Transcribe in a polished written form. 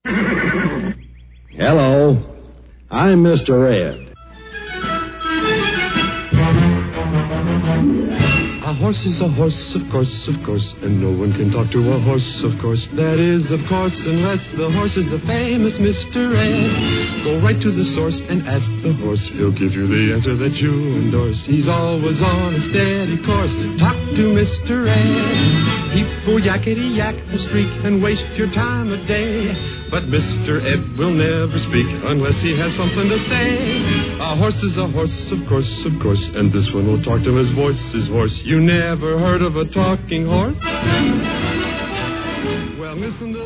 Hello. I'm Mr. Ed. A horse is a horse, of course, and no one can talk to a horse, of course. That is, of course, unless the horse is the famous Mr. Ed. Go right to the source and ask the horse. He'll give you the answer that you endorse. He's always on a steady course. Talk to Mr. Ed. People yakety yak a streak and waste your time a day. But Mr. Ed will never speak unless he has something to say. A horse is a horse, of course, and this one will talk till his voice is hoarse. You never heard of a talking horse? Well, listen to